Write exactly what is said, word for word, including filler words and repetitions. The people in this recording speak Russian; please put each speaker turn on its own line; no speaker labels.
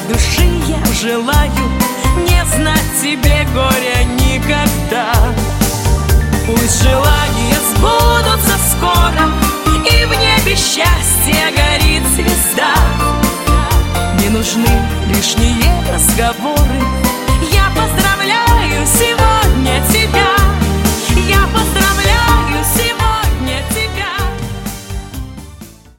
души я желаю не знать тебе горя никогда. Пусть желания сбудутся скоро, и в небе счастья горит звезда. Не нужны лишние разговоры,